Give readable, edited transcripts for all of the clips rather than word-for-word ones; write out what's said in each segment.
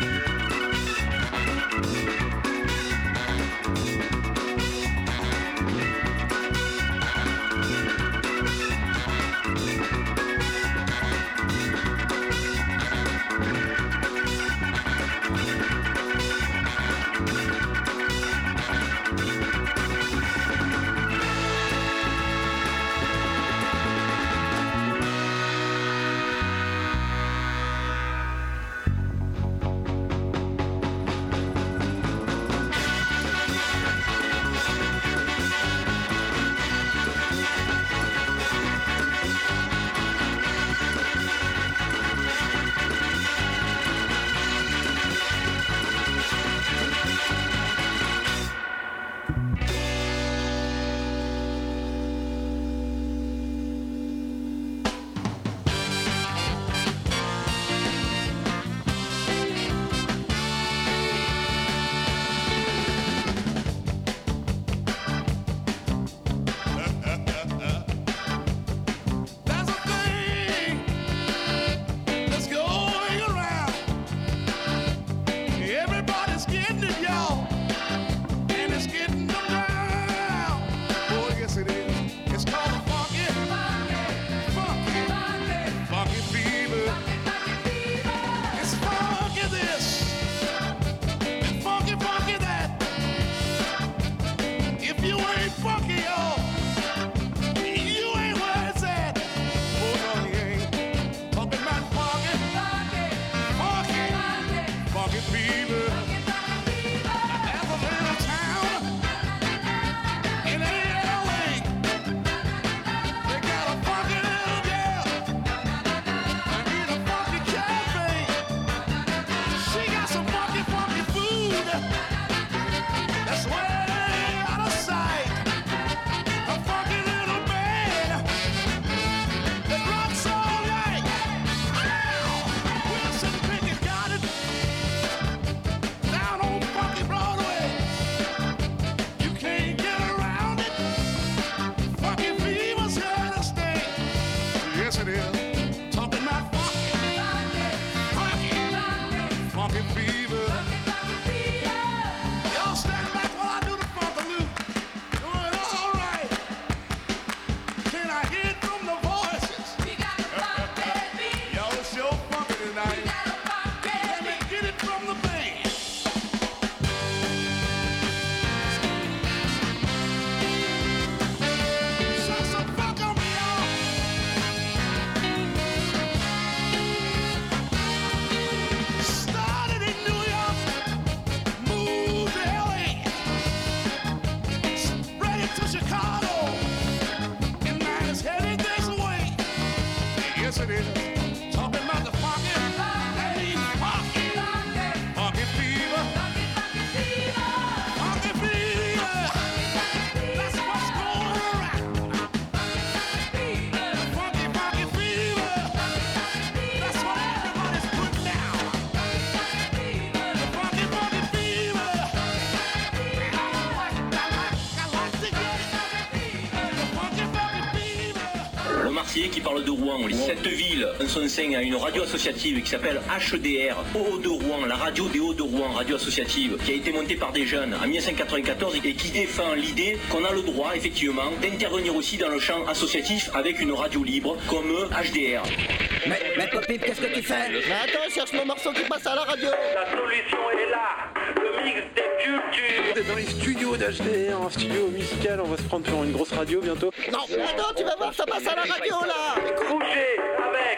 Qui parle de Rouen. Cette ville, en son sein, a une radio associative qui s'appelle HDR, Hauts de Rouen, la radio des Hauts de Rouen, radio associative, qui a été montée par des jeunes en 1994 et qui défend l'idée qu'on a le droit, effectivement, d'intervenir aussi dans le champ associatif avec une radio libre comme HDR. Mais Popip, qu'est-ce que tu fais? Mais attends, cherche mon morceau qui passe à la radio. La solution est là, le mix des cultures. On est dans les studios d'HDR, un studio musical, on va se prendre pour une grosse radio bientôt. Non, attends, tu vas voir, ça passe à la radio là. Bougez avec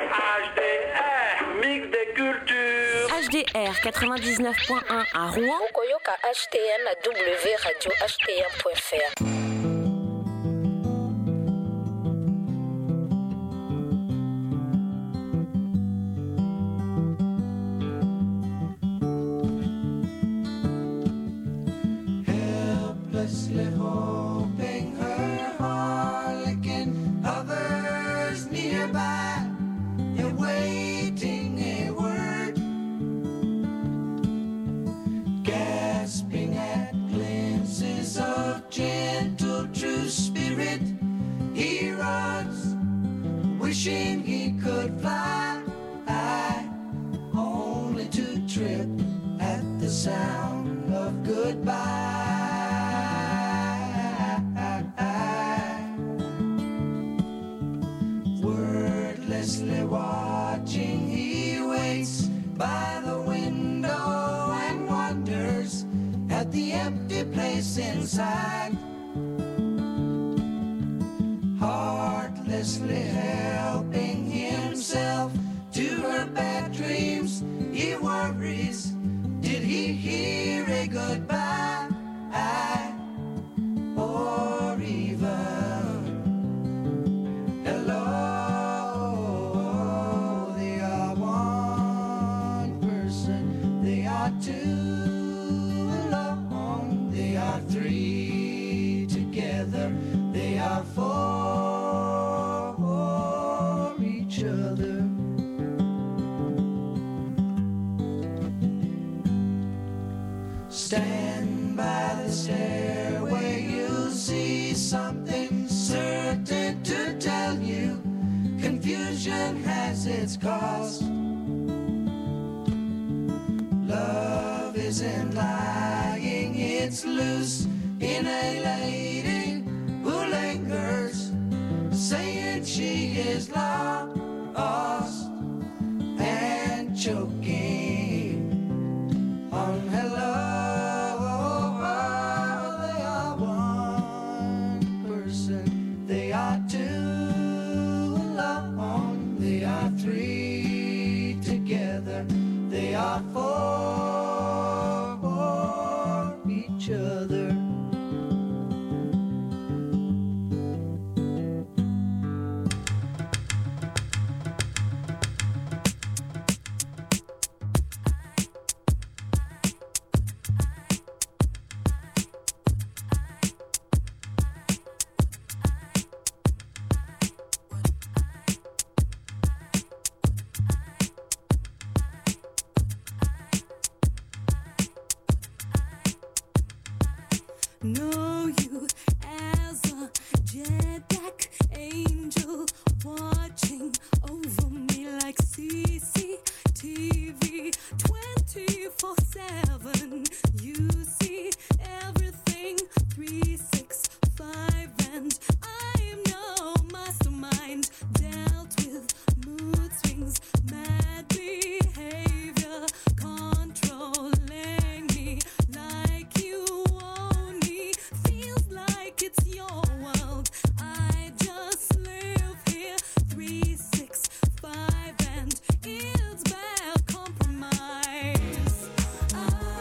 HDR, mix des cultures. HDR 99.1 à Rouen. Okoyoka HTN à www.radio-htn.fr. Hoping her harlequin hovers nearby, awaiting a word, gasping at glimpses of gentle true spirit. He runs, wishing he could fly, only to trip sound of goodbye. Wordlessly watching, he waits by the window and wonders at the empty place inside. Heartlessly helping himself to her bad dreams, he worries, did he hear a goodbye? Or even hello? They are one person, they are two alone, they are three together, they are for each other. Stand by the stairway, you'll see something certain to tell you. Confusion has its cost. Love isn't lying, it's loose in a lady who lingers, saying she is lost and choking on hello. They are one person, they are two alone, they are three together, they are for each other. Know you as a jet black angel watching over me like CCTV 24/7. You see everything 365, and I am no mastermind. Dealt with mood swings, mad behavior, controlling me like you own me. Feels like it's your world. I just live here 365, and it's bad compromise. I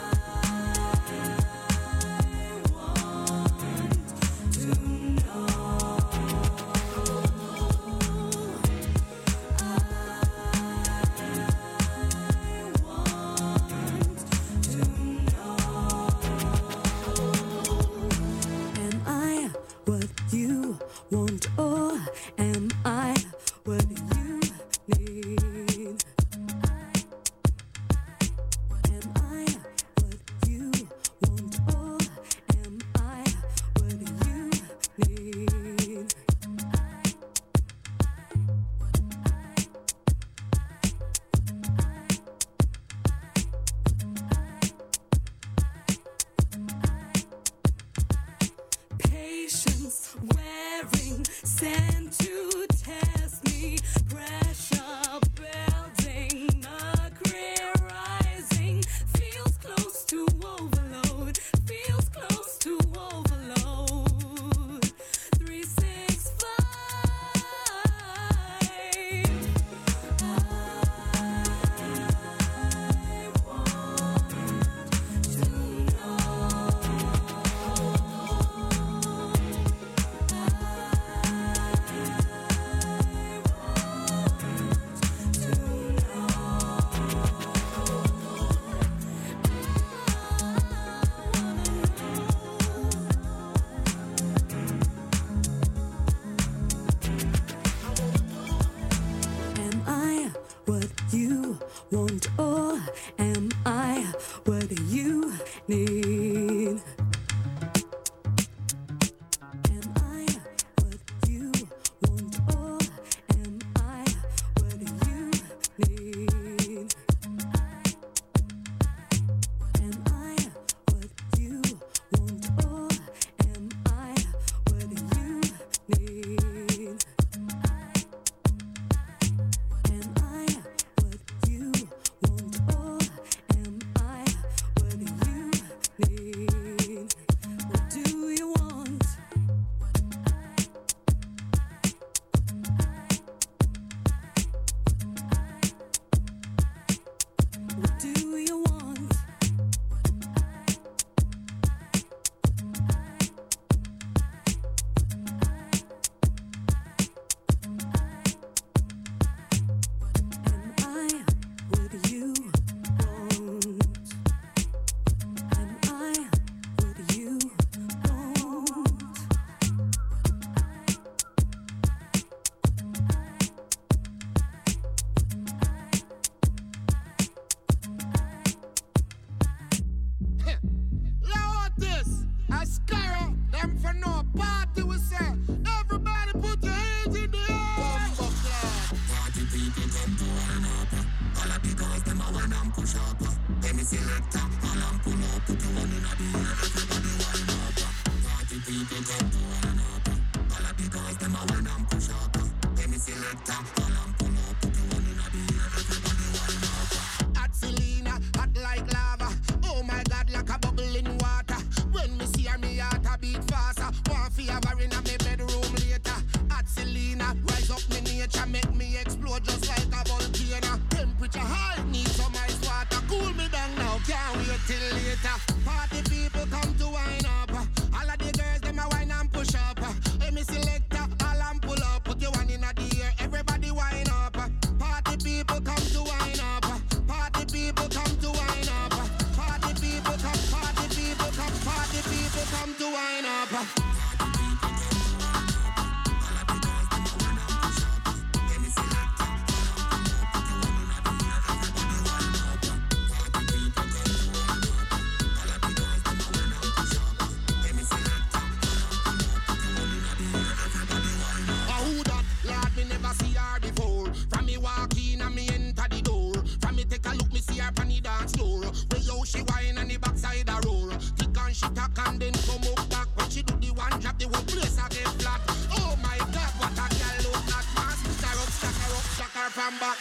want to know. I want to know. Am I what you want, or am I what you need? Am I what you want, or am I what you need? Patience wearing, sent to test me. Pressure building, mercury rising. Feels close to overload. Feels close to overload. 365. I want to know. Am I what you want, or am I what you need? Am I what you want, or am I what you need? Am Hot Selena, hot like lava. Oh my God, like a bubble in water. When me see her, me heart a beat faster. Want fi have her in a me bedroom later. Hot Selena, rise up me nature, make me explode just like a volcano. Temperature high, need some ice water. Cool me down now, can't wait till later. Party people come to wine up. All of the girls them a wine and push up. Hey, me selector, all and pull up. Put your one in the air, everybody wine up. Party people come to wine up. Party people come to wine up. Party people come, party people come, party people come to wine up. See her before. From me walk in and me enter the door. From me take a look, me see her on the dance floor. Where yo she whine and the backside a roar. Tick and she tack and then come up back. When she do the one drop, the whole place a get flat. Oh my God, what a girl look that man. Stack her from back.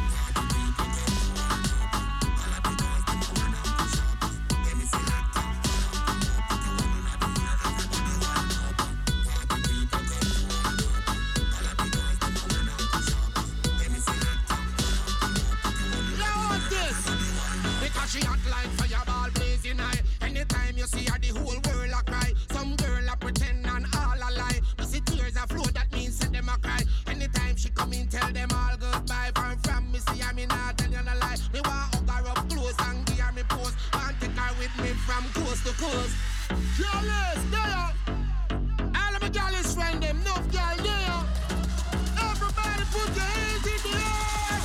She hot like fireball blazing high. Anytime you see her, the whole world a cry. Some girl a pretend and all a lie. You see tears a flow, that means set them a cry. Anytime she come in, tell them all goodbye. From me see her, me not tell you no lie. Me want hug her up close and give her me pose. Want take her with me from coast to coast. Jealous, there. All of my jealous friend them, enough girl there. Everybody put your hands in the air.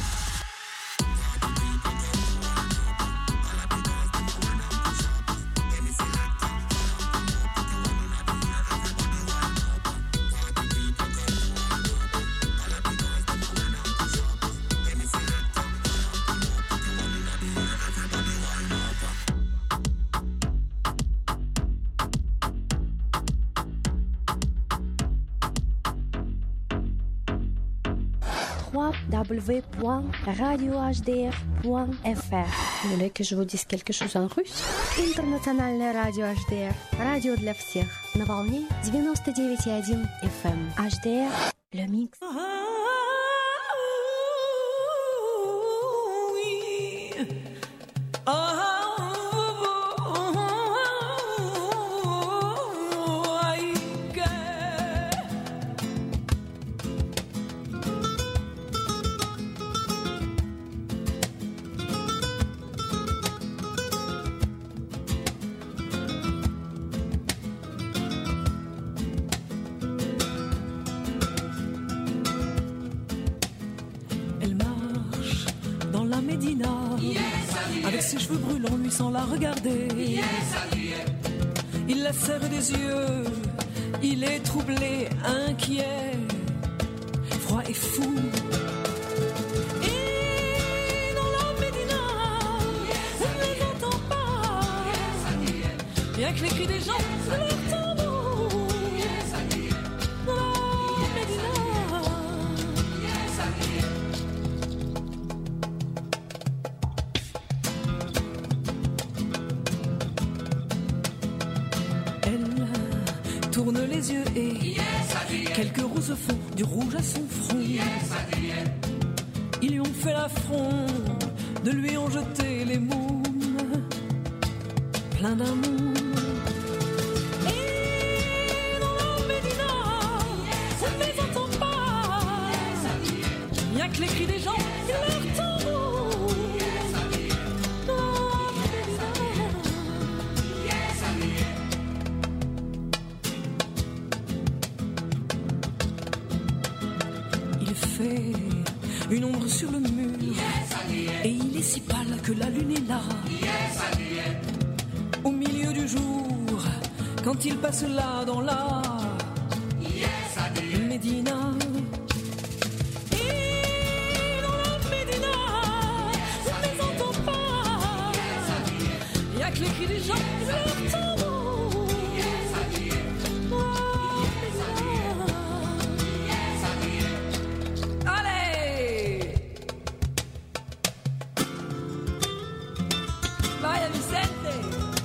www.radiohdr.fr. Vous voulez que je vous dise quelque chose en russe? Интернациональное радио HDR. Радио для всех. На волне 99,1 FM. HDR. Le mix. Avec ses cheveux brûlants, lui sans la regarder. Il la serre des yeux, il est troublé, inquiet, froid et fou. Et dans la Médina, on ne les entend pas, bien que les cris des gens leur tambour. Dans la Médina. Tourne les yeux et quelques roses font du rouge à son front. Ils lui ont fait l'affront, de lui ont jeté les mômes, plein d'amour. Et dans la Médina, on ne les entend pas, rien que les cris des gens et leur tambour. Dans la Médina. Fait une ombre sur le mur et il est si pâle que la lune est là au milieu du jour quand il passe là dans la Médina. Et dans la Médina on ne les entend pas, Y'a que les cris des gens qui leur tambour. Allez! Vaya Vicente!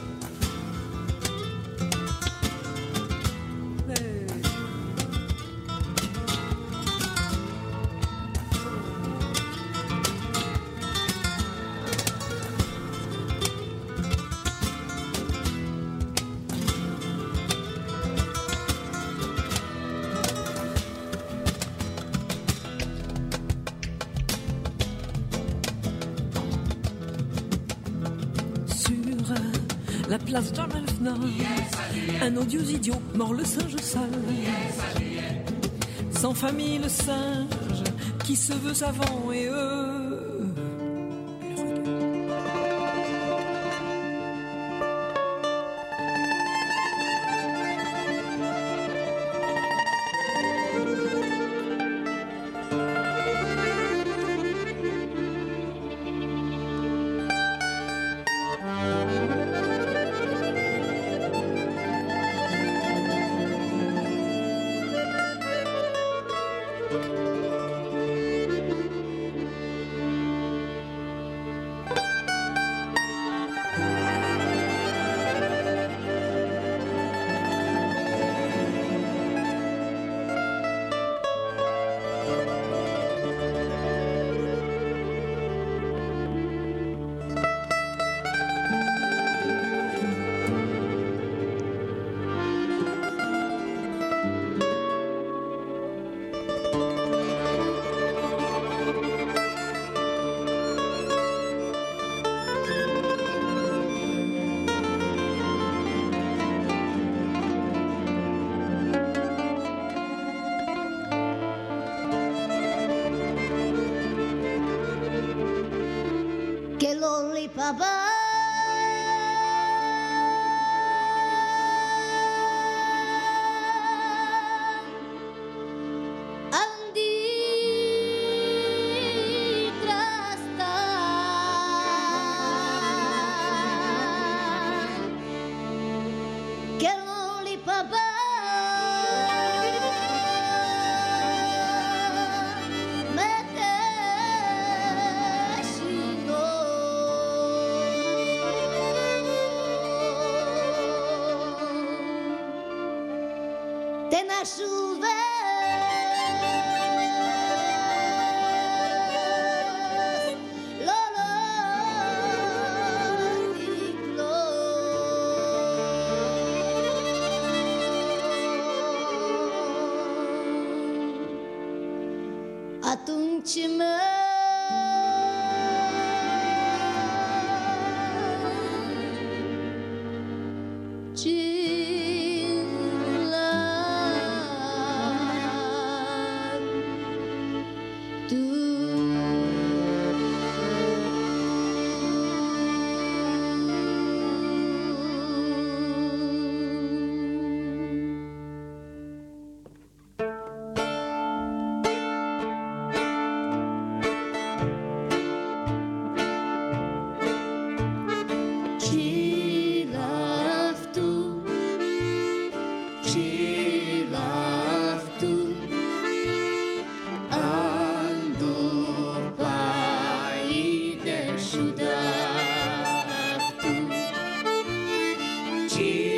La place John Elfner, un odieux idiot, mort le singe sale. Sans famille le singe, qui se veut savant et Atunci She